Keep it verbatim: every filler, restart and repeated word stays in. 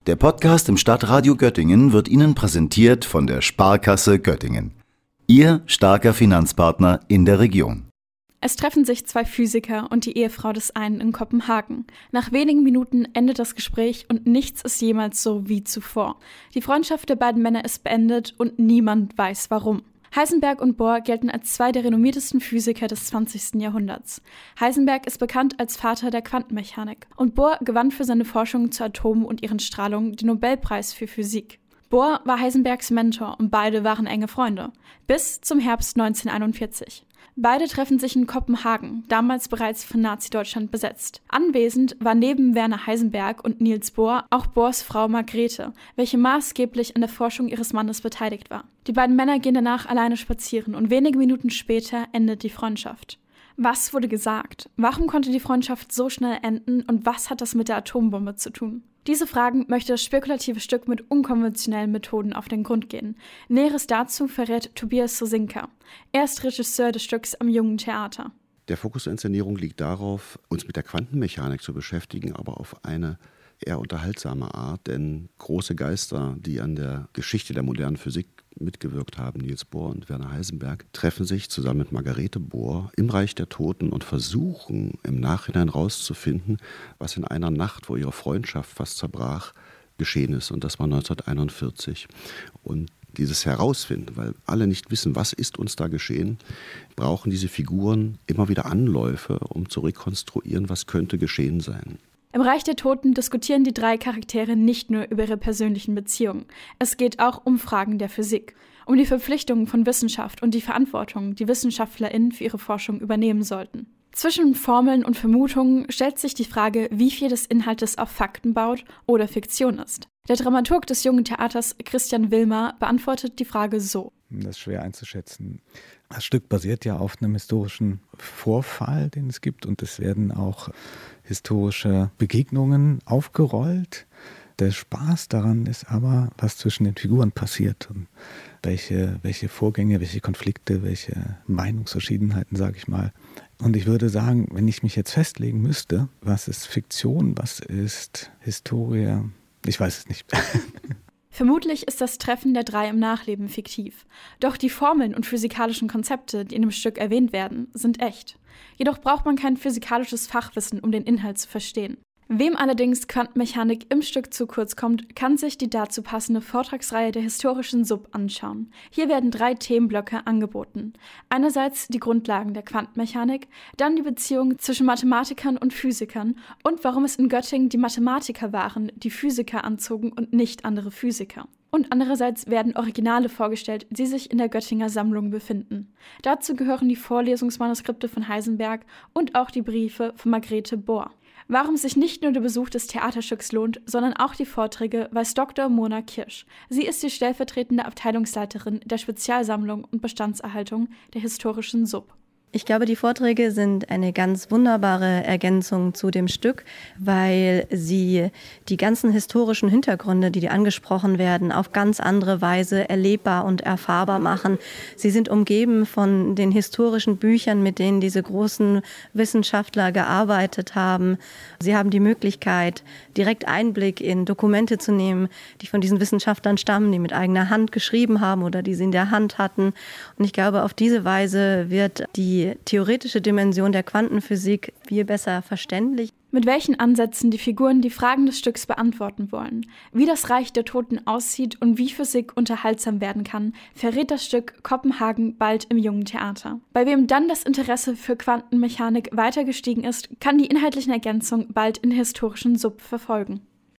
Der Podcast im Stadtradio Göttingen wird Ihnen präsentiert von der Sparkasse Göttingen. Ihr starker Finanzpartner in der Region. Es treffen sich zwei Physiker und die Ehefrau des einen in Kopenhagen. Nach wenigen Minuten endet das Gespräch und nichts ist jemals so wie zuvor. Die Freundschaft der beiden Männer ist beendet und niemand weiß warum. Heisenberg und Bohr gelten als zwei der renommiertesten Physiker des zwanzigsten Jahrhunderts. Heisenberg ist bekannt als Vater der Quantenmechanik und Bohr gewann für seine Forschung zu Atomen und ihren Strahlungen den Nobelpreis für Physik. Bohr war Heisenbergs Mentor und beide waren enge Freunde. Bis zum Herbst neunzehnhunderteinundvierzig. Beide treffen sich in Kopenhagen, damals bereits von Nazi-Deutschland besetzt. Anwesend war neben Werner Heisenberg und Niels Bohr auch Bohrs Frau Margrethe, welche maßgeblich an der Forschung ihres Mannes beteiligt war. Die beiden Männer gehen danach alleine spazieren und wenige Minuten später endet die Freundschaft. Was wurde gesagt? Warum konnte die Freundschaft so schnell enden und was hat das mit der Atombombe zu tun? Diese Fragen möchte das spekulative Stück mit unkonventionellen Methoden auf den Grund gehen. Näheres dazu verrät Tobias Sosinka. Er ist Regisseur des Stücks am Jungen Theater. Der Fokus der Inszenierung liegt darauf, uns mit der Quantenmechanik zu beschäftigen, aber auf eine eher unterhaltsame Art, denn große Geister, die an der Geschichte der modernen Physik mitgewirkt haben, Niels Bohr und Werner Heisenberg, treffen sich zusammen mit Margarete Bohr im Reich der Toten und versuchen im Nachhinein rauszufinden, was in einer Nacht, wo ihre Freundschaft fast zerbrach, geschehen ist. Und das war neunzehnhunderteinundvierzig. Und dieses Herausfinden, weil alle nicht wissen, was ist uns da geschehen, brauchen diese Figuren immer wieder Anläufe, um zu rekonstruieren, was könnte geschehen sein. Im Reich der Toten diskutieren die drei Charaktere nicht nur über ihre persönlichen Beziehungen. Es geht auch um Fragen der Physik, um die Verpflichtungen von Wissenschaft und die Verantwortung, die WissenschaftlerInnen für ihre Forschung übernehmen sollten. Zwischen Formeln und Vermutungen stellt sich die Frage, wie viel des Inhaltes auf Fakten baut oder Fiktion ist. Der Dramaturg des Jungen Theaters, Christian Wilmer, beantwortet die Frage so. Das ist schwer einzuschätzen. Das Stück basiert ja auf einem historischen Vorfall, den es gibt, und es werden auch historische Begegnungen aufgerollt. Der Spaß daran ist aber, was zwischen den Figuren passiert und welche, welche Vorgänge, welche Konflikte, welche Meinungsverschiedenheiten, sage ich mal. Und ich würde sagen, wenn ich mich jetzt festlegen müsste, was ist Fiktion, was ist Historie, ich weiß es nicht. Vermutlich ist das Treffen der drei im Nachleben fiktiv. Doch die Formeln und physikalischen Konzepte, die in dem Stück erwähnt werden, sind echt. Jedoch braucht man kein physikalisches Fachwissen, um den Inhalt zu verstehen. Wem allerdings Quantenmechanik im Stück zu kurz kommt, kann sich die dazu passende Vortragsreihe der historischen Sub anschauen. Hier werden drei Themenblöcke angeboten. Einerseits die Grundlagen der Quantenmechanik, dann die Beziehung zwischen Mathematikern und Physikern und warum es in Göttingen die Mathematiker waren, die Physiker anzogen und nicht andere Physiker. Und andererseits werden Originale vorgestellt, die sich in der Göttinger Sammlung befinden. Dazu gehören die Vorlesungsmanuskripte von Heisenberg und auch die Briefe von Margrethe Bohr. Warum sich nicht nur der Besuch des Theaterstücks lohnt, sondern auch die Vorträge, weiß Doktor Mona Kirsch. Sie ist die stellvertretende Abteilungsleiterin der Spezialsammlung und Bestandserhaltung der historischen Sub. Ich glaube, die Vorträge sind eine ganz wunderbare Ergänzung zu dem Stück, weil sie die ganzen historischen Hintergründe, die, die angesprochen werden, auf ganz andere Weise erlebbar und erfahrbar machen. Sie sind umgeben von den historischen Büchern, mit denen diese großen Wissenschaftler gearbeitet haben. Sie haben die Möglichkeit, direkt Einblick in Dokumente zu nehmen, die von diesen Wissenschaftlern stammen, die mit eigener Hand geschrieben haben oder die sie in der Hand hatten. Und ich glaube, auf diese Weise wird die die theoretische Dimension der Quantenphysik viel besser verständlich. Mit welchen Ansätzen die Figuren die Fragen des Stücks beantworten wollen, wie das Reich der Toten aussieht und wie Physik unterhaltsam werden kann, verrät das Stück Kopenhagen bald im Jungen Theater. Bei wem dann das Interesse für Quantenmechanik weiter gestiegen ist, kann die inhaltlichen Ergänzungen bald in der historischen Sub verfolgen.